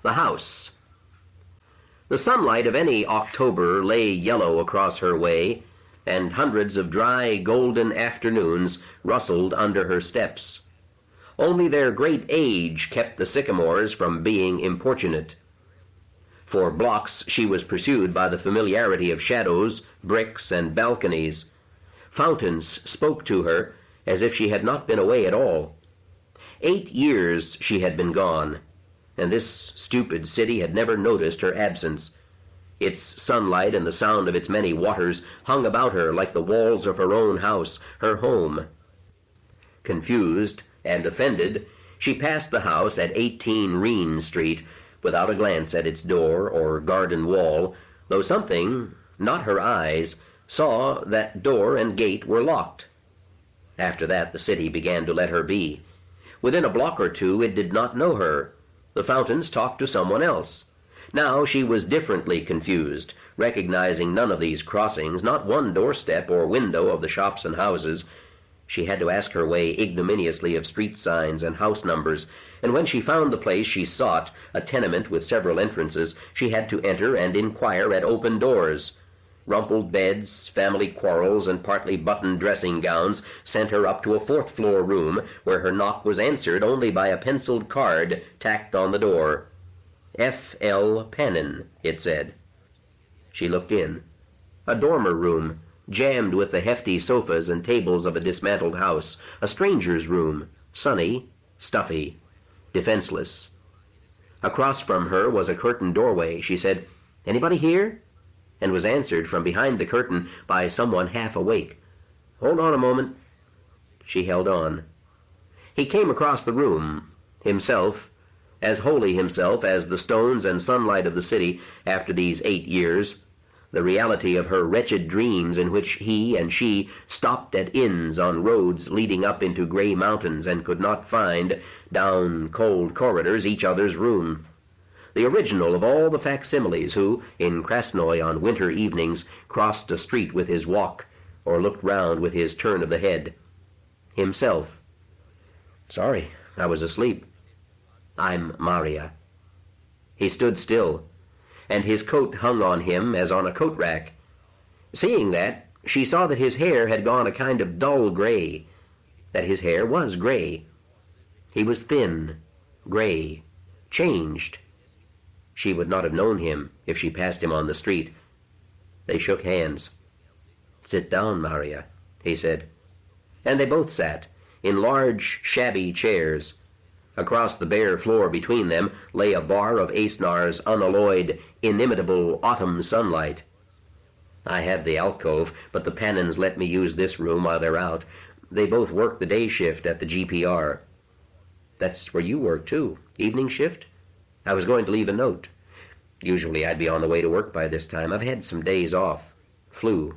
The house. The sunlight of any October lay yellow across her way, and hundreds of dry, golden afternoons rustled under her steps. Only their great age kept the sycamores from being importunate. For blocks she was pursued by the familiarity of shadows, bricks, and balconies. Fountains spoke to her as if she had not been away at all. 8 years she had been gone, and this stupid city had never noticed her absence. Its sunlight and the sound of its many waters hung about her like the walls of her own house, her home. Confused and offended, she passed the house at 18 Reen Street, without a glance at its door or garden wall, though something, not her eyes, saw that door and gate were locked. After that the city began to let her be. Within a block or two it did not know her. The fountains talked to someone else. Now she was differently confused, recognizing none of these crossings, not one doorstep or window of the shops and houses. She had to ask her way ignominiously of street signs and house numbers, and when she found the place she sought, a tenement with several entrances, she had to enter and inquire at open doors. Rumpled beds, family quarrels, and partly buttoned dressing gowns sent her up to a fourth-floor room, where her knock was answered only by a penciled card tacked on the door. F. L. Pannin, it said. She looked in. A dormer room, jammed with the hefty sofas and tables of a dismantled house, a stranger's room, sunny, stuffy, defenseless. Across from her was a curtained doorway. She said, "Anybody here?" and was answered from behind the curtain by someone half awake. "Hold on a moment." She held on. He came across the room, himself, as wholly himself as the stones and sunlight of the city after these 8 years, the reality of her wretched dreams in which he and she stopped at inns on roads leading up into gray mountains and could not find, down cold corridors, each other's room. The original of all the facsimiles who, in Krasnoy on winter evenings, crossed a street with his walk or looked round with his turn of the head. Himself. "Sorry, I was asleep. I'm Maria." He stood still, and his coat hung on him as on a coat rack. Seeing that, she saw that his hair had gone a kind of dull gray, that his hair was gray. He was thin, gray, changed. She would not have known him if she passed him on the street. They shook hands. "Sit down, Maria," he said. And they both sat, in large, shabby chairs. Across the bare floor between them lay a bar of Asnar's unalloyed, inimitable autumn sunlight. "I have the alcove, but the Pannins let me use this room while they're out. They both work the day shift at the GPR. "That's where you work, too. Evening shift? I was going to leave a note. Usually I'd be on the way to work by this time. I've had some days off. Flu."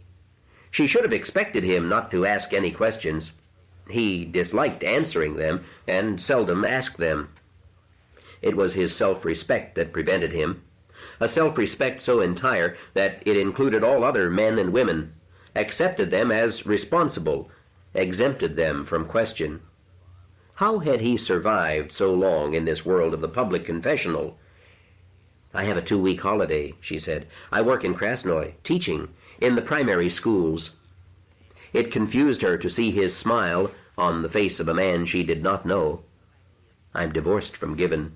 She should have expected him not to ask any questions. He disliked answering them, and seldom asked them. It was his self-respect that prevented him, a self-respect so entire that it included all other men and women, accepted them as responsible, exempted them from question. How had he survived so long in this world of the public confessional? "I have a 2-week holiday," she said. "I work in Krasnoy, teaching, in the primary schools." It confused her to see his smile on the face of a man she did not know. "I'm divorced from Gibbon."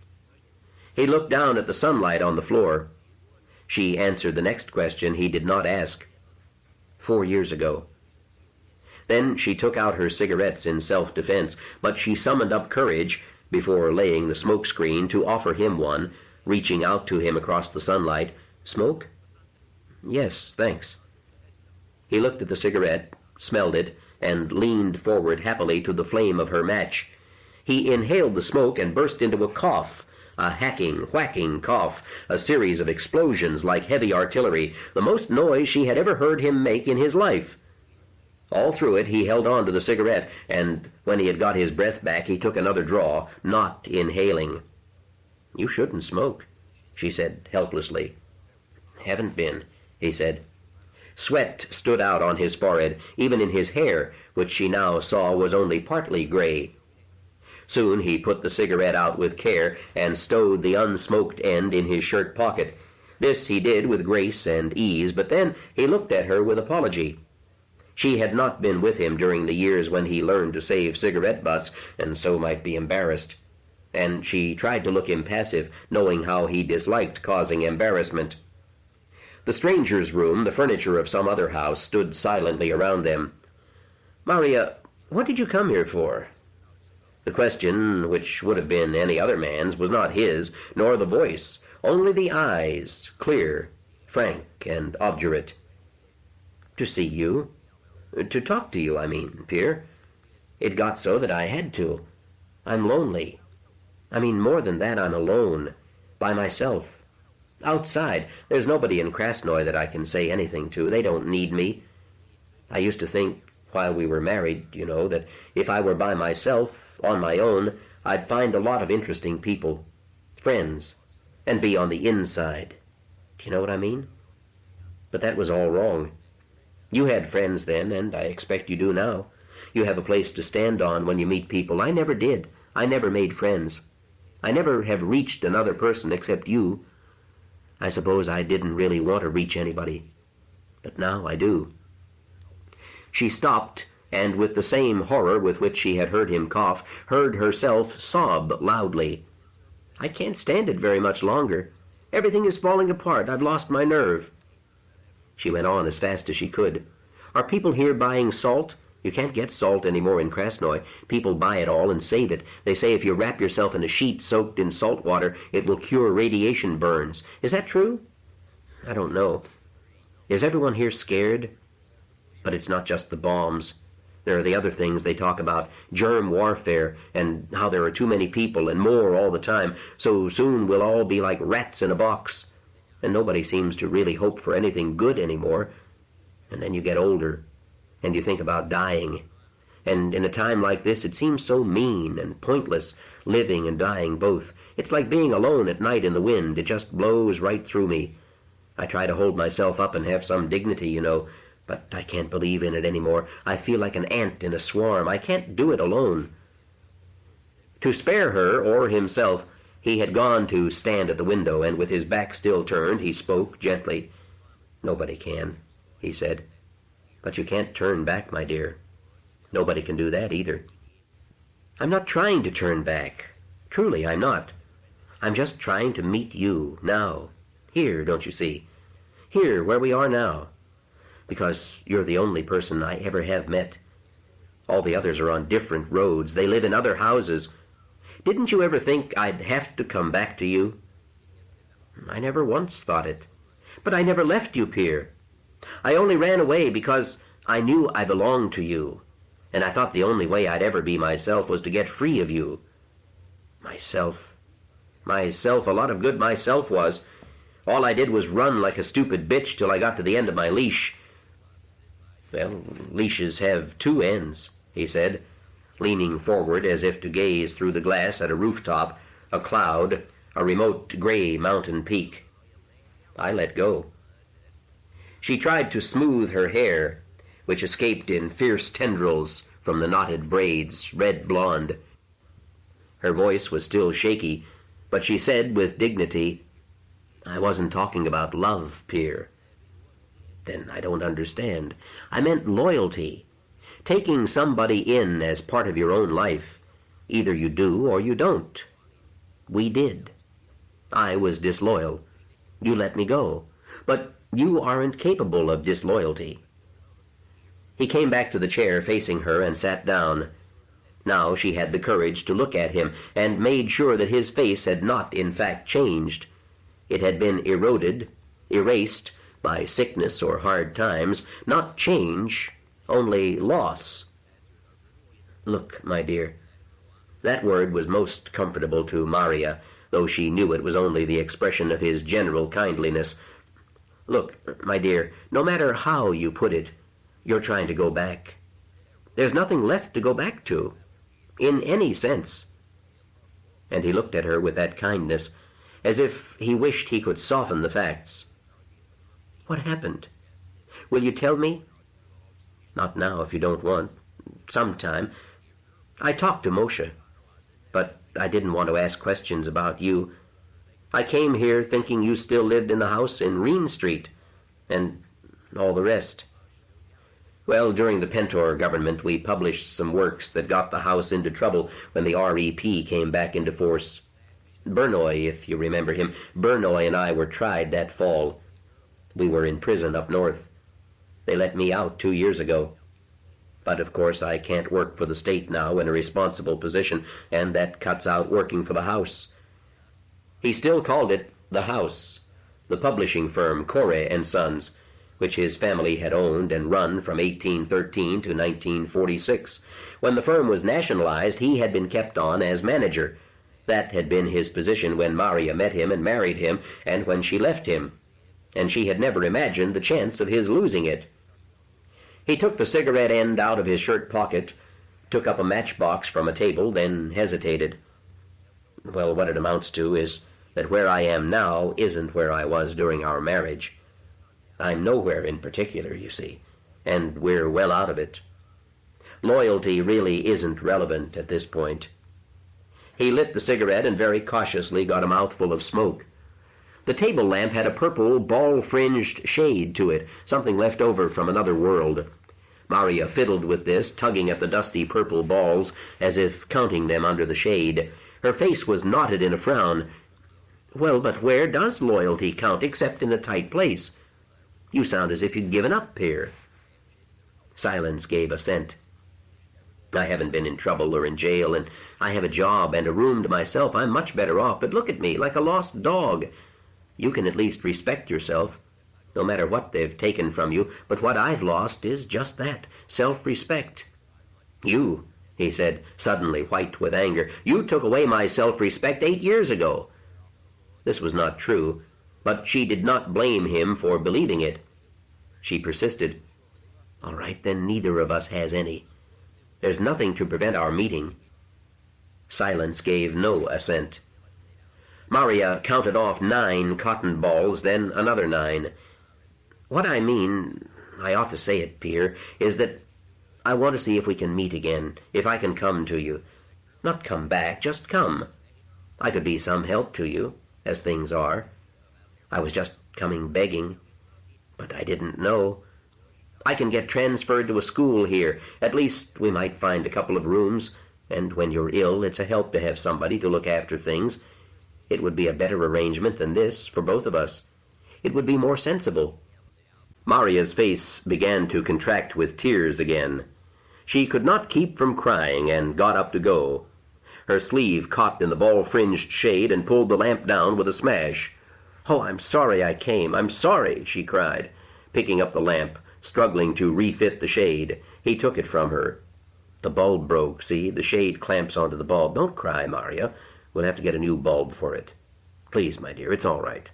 He looked down at the sunlight on the floor. She answered the next question he did not ask. 4 years ago. Then she took out her cigarettes in self-defense, but she summoned up courage, before laying the smoke screen, to offer him one, reaching out to him across the sunlight. "Smoke?" "Yes, thanks." He looked at the cigarette, smelled it, and leaned forward happily to the flame of her match. He inhaled the smoke and burst into a cough, a hacking, whacking cough, a series of explosions like heavy artillery, the most noise she had ever heard him make in his life. All through it he held on to the cigarette, and when he had got his breath back he took another draw, not inhaling. "You shouldn't smoke," she said helplessly. "Haven't been," he said. Sweat stood out on his forehead, even in his hair, which she now saw was only partly gray. Soon he put the cigarette out with care and stowed the unsmoked end in his shirt pocket. This he did with grace and ease, but then he looked at her with apology. She had not been with him during the years when he learned to save cigarette butts, and so might be embarrassed. And she tried to look impassive, knowing how he disliked causing embarrassment. The stranger's room, the furniture of some other house, stood silently around them. "Maria, what did you come here for?" The question, which would have been any other man's, was not his, nor the voice, only the eyes, clear, frank, and obdurate. "To see you. To talk to you, I mean, Pierre. It got so that I had to. I'm lonely. I mean, more than that, I'm alone, by myself. Outside, there's nobody in Krasnoy that I can say anything to. They don't need me. I used to think, while we were married, that if I were by myself, on my own, I'd find a lot of interesting people, friends, and be on the inside. Do you know what I mean? But that was all wrong. You had friends then, and I expect you do now. You have a place to stand on when you meet people. I never did. I never made friends. I never have reached another person except you. I suppose I didn't really want to reach anybody, but now I do." She stopped, and with the same horror with which she had heard him cough, heard herself sob loudly. "I can't stand it very much longer. Everything is falling apart. I've lost my nerve." She went on as fast as she could. "Are people here buying salt? You can't get salt anymore in Krasnoy. People buy it all and save it. They say if you wrap yourself in a sheet soaked in salt water, it will cure radiation burns. Is that true? I don't know. Is everyone here scared? But it's not just the bombs. There are the other things they talk about, germ warfare, and how there are too many people and more all the time, so soon we'll all be like rats in a box. And nobody seems to really hope for anything good anymore. And then you get older, and you think about dying. And in a time like this, it seems so mean and pointless, living and dying both. It's like being alone at night in the wind. It just blows right through me. I try to hold myself up and have some dignity, but I can't believe in it anymore. I feel like an ant in a swarm. I can't do it alone." To spare her or himself, he had gone to stand at the window, and with his back still turned, he spoke gently. "Nobody can," he said. "But you can't turn back, my dear. Nobody can do that either." "I'm not trying to turn back. Truly, I'm not. I'm just trying to meet you, now. Here, don't you see? Here, where we are now. Because you're the only person I ever have met. All the others are on different roads. They live in other houses. Didn't you ever think I'd have to come back to you?" "I never once thought it. But I never left you, Pierre. I only ran away because I knew I belonged to you, and I thought the only way I'd ever be myself was to get free of you." Myself. A lot of good myself was. All I did was run like a stupid bitch till I got to the end of my leash. "Well, leashes have two ends," he said, leaning forward as if to gaze through the glass at a rooftop, a cloud, a remote gray mountain peak. I let go. She tried to smooth her hair, which escaped in fierce tendrils from the knotted braids, red blonde. Her voice was still shaky, but she said with dignity, "I wasn't talking about love, Pierre." "Then I don't understand. I meant loyalty. Taking somebody in as part of your own life. Either you do or you don't. We did. I was disloyal. You let me go. But you aren't capable of disloyalty." He came back to the chair facing her and sat down. Now she had the courage to look at him, and made sure that his face had not in fact changed. It had been eroded, erased, by sickness or hard times, not change, only loss. "Look, my dear." That word was most comfortable to Maria, though she knew it was only the expression of his general kindliness. "Look, my dear, no matter how you put it, you're trying to go back. There's nothing left to go back to, in any sense." And he looked at her with that kindness, as if he wished he could soften the facts. "What happened? Will you tell me?" "Not now, if you don't want. Sometime. I talked to Moshe." But I didn't want to ask questions about you. I came here thinking you still lived in the house in Reen Street, and all the rest. Well, during the Pentor government, we published some works that got the house into trouble when the REP came back into force. Burnoy, if you remember him, Burnoy and I were tried that fall. We were in prison up north. They let me out 2 years ago. But of course I can't work for the state now in a responsible position, and that cuts out working for the house. He still called it the House, the publishing firm Corey and Sons, which his family had owned and run from 1813 to 1946. When the firm was nationalized, he had been kept on as manager. That had been his position when Maria met him and married him, and when she left him, and she had never imagined the chance of his losing it. He took the cigarette end out of his shirt pocket, took up a matchbox from a table, then hesitated. Well, what it amounts to is that where I am now isn't where I was during our marriage. I'm nowhere in particular, you see, and we're well out of it. Loyalty really isn't relevant at this point. He lit the cigarette and very cautiously got a mouthful of smoke. The table lamp had a purple, ball-fringed shade to it, something left over from another world. Maria fiddled with this, tugging at the dusty purple balls as if counting them under the shade. Her face was knotted in a frown. Well, but where does loyalty count except in a tight place? You sound as if you'd given up here. Silence gave assent. I haven't been in trouble or in jail, and I have a job and a room to myself. I'm much better off, but look at me, like a lost dog. You can at least respect yourself, no matter what they've taken from you, but what I've lost is just that, self-respect. You, he said, suddenly white with anger, you took away my self-respect 8 years ago. This was not true, but she did not blame him for believing it. She persisted. All right, then neither of us has any. There's nothing to prevent our meeting. Silence gave no assent. Maria counted off 9 cotton balls, then another 9. What I mean, I ought to say it, Pierre, is that I want to see if we can meet again, if I can come to you. Not come back, just come. I could be some help to you, as things are. I was just coming begging, but I didn't know. I can get transferred to a school here. At least we might find a couple of rooms, and when you're ill, it's a help to have somebody to look after things. It would be a better arrangement than this for both of us. It would be more sensible. Maria's face began to contract with tears again. She could not keep from crying and got up to go. Her sleeve caught in the ball-fringed shade and pulled the lamp down with a smash. Oh, I'm sorry I came. I'm sorry, she cried, picking up the lamp, struggling to refit the shade. He took it from her. The bulb broke, see? The shade clamps onto the bulb. Don't cry, Maria. We'll have to get a new bulb for it. Please, my dear, it's all right.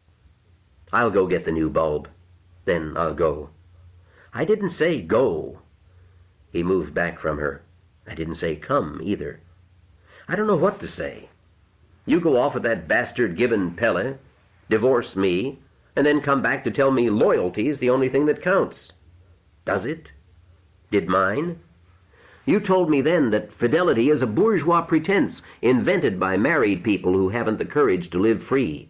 I'll go get the new bulb. Then I'll go. I didn't say go. He moved back from her. I didn't say come, either. I don't know what to say. You go off with that bastard Gibbon Pelle, divorce me, and then come back to tell me loyalty is the only thing that counts. Does it? Did mine? You told me then that fidelity is a bourgeois pretense invented by married people who haven't the courage to live free.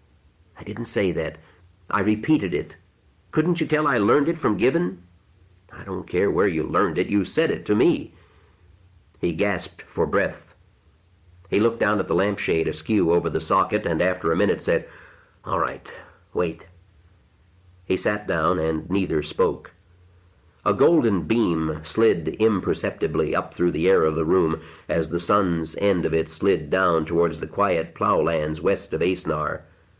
I didn't say that. I repeated it. Couldn't you tell I learned it from Gibbon? I don't care where you learned it. You said it to me. He gasped for breath. He looked down at the lampshade askew over the socket and after a minute said, All right, wait. He sat down and neither spoke. A golden beam slid imperceptibly up through the air of the room as the sun's end of it slid down towards the quiet ploughlands west of Asnar.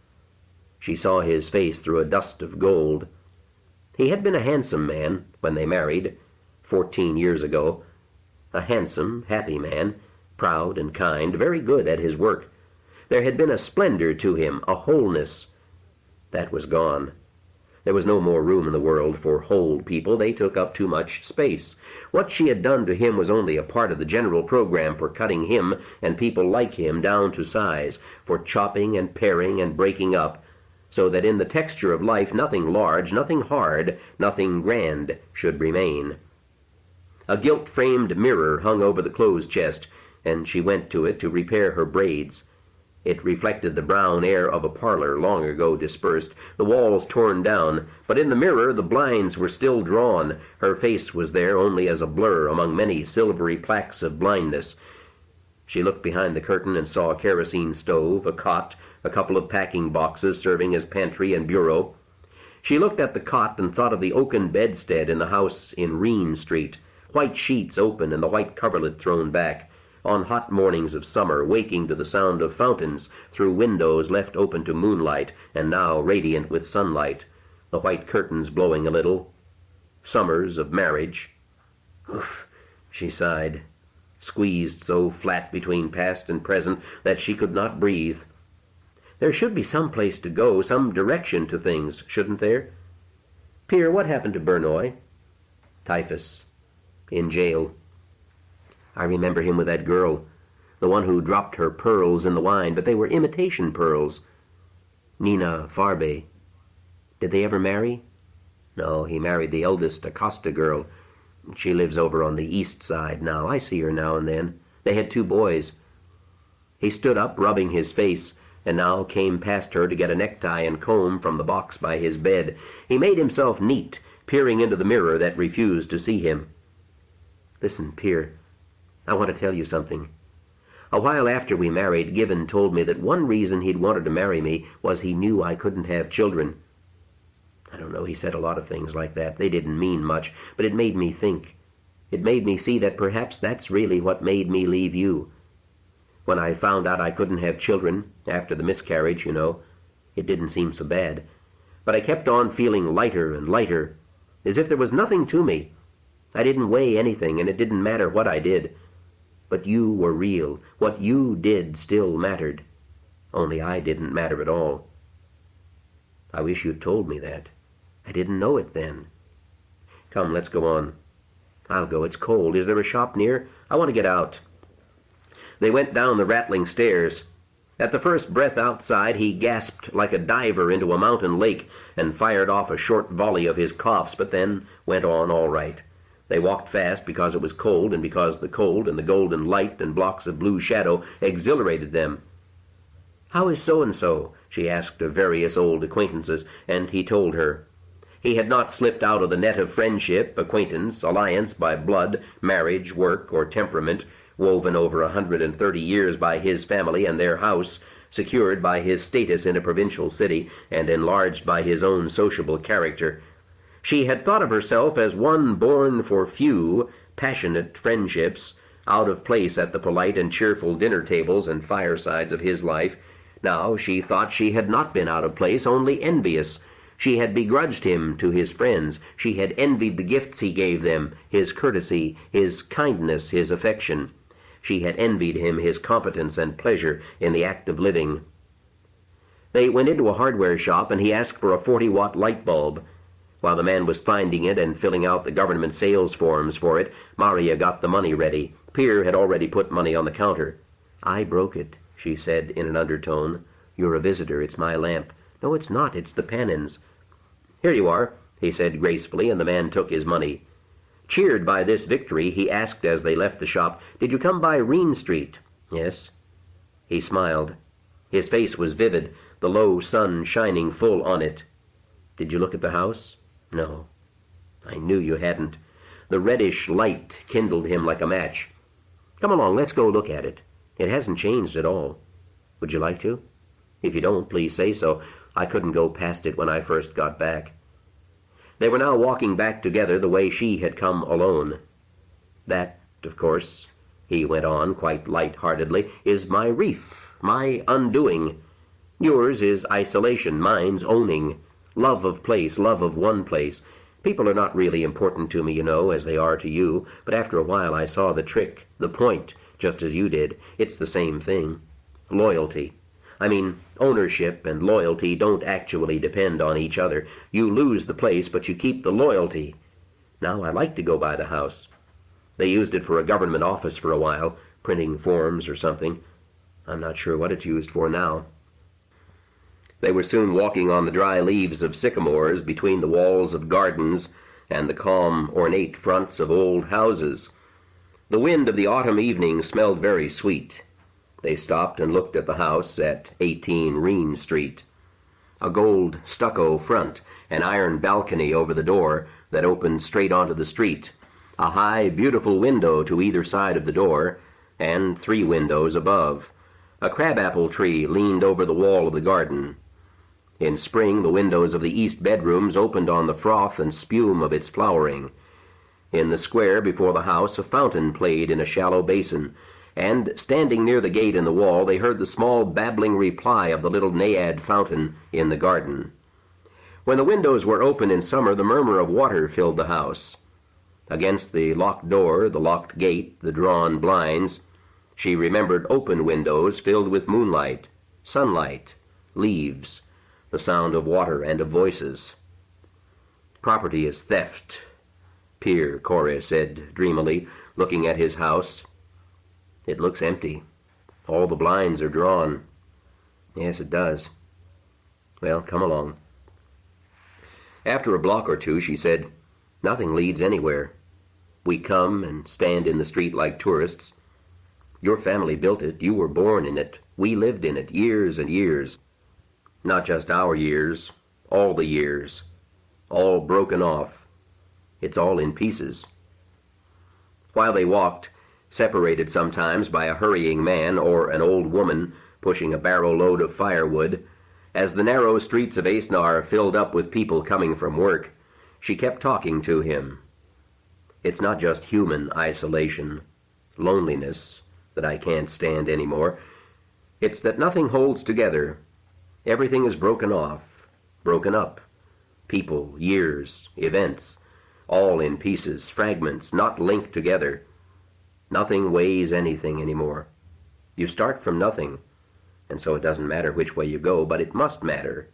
She saw his face through a dust of gold. He had been a handsome man when they married, 14 years ago. A handsome, happy man, proud and kind, very good at his work. There had been a splendor to him, a wholeness. That was gone. There was no more room in the world for whole people. They took up too much space. What she had done to him was only a part of the general program for cutting him and people like him down to size, for chopping and paring and breaking up, so that in the texture of life nothing large, nothing hard, nothing grand should remain. A gilt-framed mirror hung over the clothes chest. and she went to it to repair her braids. It reflected the brown air of a parlor long ago dispersed, the walls torn down, but in the mirror the blinds were still drawn. Her face was there only as a blur among many silvery plaques of blindness. She looked behind the curtain and saw a kerosene stove, a cot, a couple of packing boxes serving as pantry and bureau. She looked at the cot and thought of the oaken bedstead in the house in Reen Street, white sheets open and the white coverlet thrown back. On hot mornings of summer, waking to the sound of fountains through windows left open to moonlight and now radiant with sunlight, the white curtains blowing a little. Summers of marriage. Oof, she sighed, squeezed so flat between past and present that she could not breathe. There should be some place to go, some direction to things, shouldn't there? Pierre, what happened to Bernoy? Typhus. In jail. I remember him with that girl, the one who dropped her pearls in the wine, but they were imitation pearls. Nina Farbe. Did they ever marry? No, he married the eldest Acosta girl. She lives over on the east side now. I see her now and then. They had 2 boys. He stood up, rubbing his face, and now came past her to get a necktie and comb from the box by his bed. He made himself neat, peering into the mirror that refused to see him. Listen, Pierre, I want to tell you something. A while after we married, Gibbon told me that one reason he'd wanted to marry me was he knew I couldn't have children. I don't know, he said a lot of things like that. They didn't mean much, but it made me think. It made me see that perhaps that's really what made me leave you. When I found out I couldn't have children, after the miscarriage, you know, it didn't seem so bad. But I kept on feeling lighter and lighter, as if there was nothing to me. I didn't weigh anything, and it didn't matter what I did. But you were real. What you did still mattered. Only I didn't matter at all. I wish you'd told me that. I didn't know it then. Come, let's go on. I'll go. It's cold. Is there a shop near? I want to get out. They went down the rattling stairs. At the first breath outside, he gasped like a diver into a mountain lake and fired off a short volley of his coughs, but then went on all right. They walked fast because it was cold and because the cold and the golden light and blocks of blue shadow exhilarated them. How is so-and-so? She asked of various old acquaintances, and he told her. He had not slipped out of the net of friendship, acquaintance, alliance by blood, marriage, work, or temperament, woven over 130 years by his family and their house, secured by his status in a provincial city, and enlarged by his own sociable character. She had thought of herself as one born for few, passionate friendships, out of place at the polite and cheerful dinner tables and firesides of his life. Now she thought she had not been out of place, only envious. She had begrudged him to his friends. She had envied the gifts he gave them, his courtesy, his kindness, his affection. She had envied him his competence and pleasure in the act of living. They went into a hardware shop, and he asked for a 40-watt light bulb. While the man was finding it and filling out the government sales forms for it, Maria got the money ready. Pierre had already put money on the counter. I broke it, she said in an undertone. You're a visitor. It's my lamp. No, it's not. It's the Pannons. Here you are, he said gracefully, and the man took his money. Cheered by this victory, he asked as they left the shop, Did you come by Reen Street? Yes. He smiled. His face was vivid, the low sun shining full on it. Did you look at the house? No. I knew you hadn't. The reddish light kindled him like a match. Come along, let's go look at it. It hasn't changed at all. Would you like to? If you don't, please say so. I couldn't go past it when I first got back. They were now walking back together the way she had come alone. That, of course, he went on quite light-heartedly, is my wreath, my undoing. Yours is isolation, mine's owning. Love of place, love of one place. People are not really important to me, you know, as they are to you, but after a while I saw the trick, the point, just as you did. It's the same thing. Loyalty. I mean, ownership and loyalty don't actually depend on each other. You lose the place, but you keep the loyalty. Now I like to go by the house. They used it for a government office for a while, printing forms or something. I'm not sure what it's used for now. They were soon walking on the dry leaves of sycamores between the walls of gardens and the calm, ornate fronts of old houses. The wind of the autumn evening smelled very sweet. They stopped and looked at the house at 18 Reen Street. A gold stucco front, an iron balcony over the door that opened straight onto the street, a high, beautiful window to either side of the door, and 3 windows above. A crabapple tree leaned over the wall of the garden. In spring, the windows of the east bedrooms opened on the froth and spume of its flowering. In the square before the house, a fountain played in a shallow basin, and, standing near the gate in the wall, they heard the small babbling reply of the little naiad fountain in the garden. When the windows were open in summer, the murmur of water filled the house. Against the locked door, the locked gate, the drawn blinds, she remembered open windows filled with moonlight, sunlight, leaves, the sound of water and of voices. "Property is theft," Pierre Corey said dreamily, looking at his house. "It looks empty. All the blinds are drawn." "Yes, it does." "Well, come along." After a block or two, she said, "Nothing leads anywhere. We come and stand in the street like tourists. Your family built it. You were born in it. We lived in it years and years. Not just our years, all the years. All broken off. It's all in pieces." While they walked, separated sometimes by a hurrying man or an old woman pushing a barrow load of firewood, as the narrow streets of Asnar filled up with people coming from work, she kept talking to him. "It's not just human isolation, loneliness, that I can't stand anymore. It's that nothing holds together. Everything is broken off, broken up. People, years, events, all in pieces, fragments, not linked together. Nothing weighs anything anymore. You start from nothing, and so it doesn't matter which way you go, but it must matter."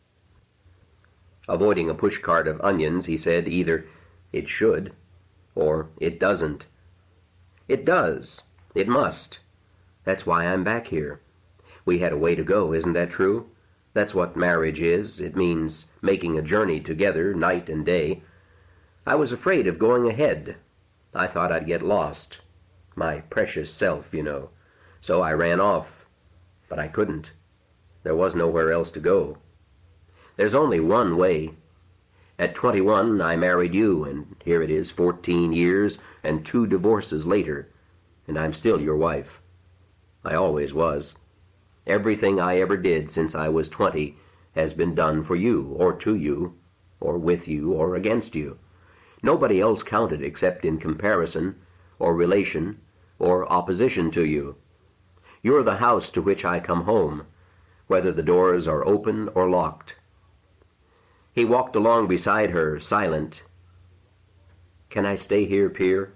Avoiding a pushcart of onions, he said either "it should" or "it doesn't." "It does. It must. That's why I'm back here. We had a way to go, isn't that true? That's what marriage is. It means making a journey together, night and day. I was afraid of going ahead. I thought I'd get lost. My precious self, you know. So I ran off. But I couldn't. There was nowhere else to go. There's only one way. At 21, I married you, and here it is 14 years and 2 divorces later, and I'm still your wife. I always was. Everything I ever did since I was 20 has been done for you, or to you, or with you, or against you. Nobody else counted except in comparison, or relation, or opposition to you. You're the house to which I come home, whether the doors are open or locked." He walked along beside her, silent. "Can I stay here, Pierre?"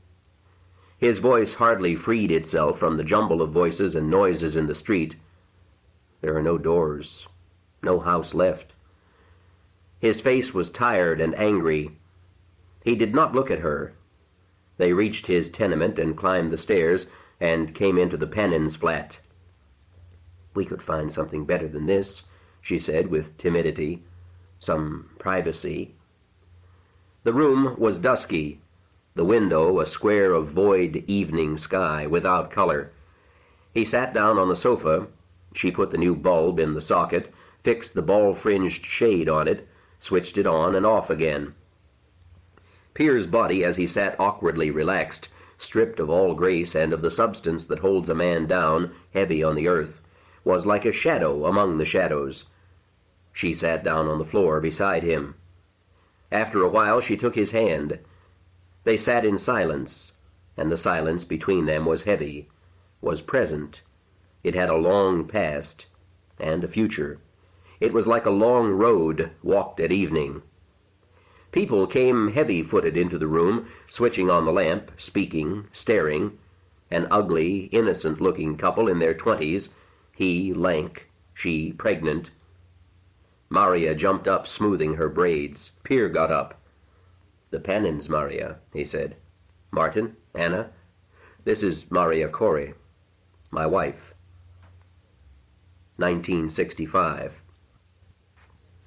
His voice hardly freed itself from the jumble of voices and noises in the street. There are no doors, no house left. His face was tired and angry. He did not look at her. They reached his tenement and climbed the stairs and came into the Pennins' flat. "We could find something better than this," she said with timidity. "Some privacy." The room was dusky, the window a square of void evening sky without color. He sat down on the sofa. She put the new bulb in the socket, fixed the ball-fringed shade on it, switched it on and off again. Pierre's body, as he sat awkwardly relaxed, stripped of all grace and of the substance that holds a man down, heavy on the earth, was like a shadow among the shadows. She sat down on the floor beside him. After a while she took his hand. They sat in silence, and the silence between them was heavy, was present. It had a long past and a future. It was like a long road walked at evening. People came heavy-footed into the room, switching on the lamp, speaking, staring. An ugly, innocent-looking couple in their 20s, he lank, she pregnant. Maria jumped up, smoothing her braids. Pierre got up. "The Pennins, Maria," he said. "Martin, Anna, this is Maria Corey, my wife." 1965.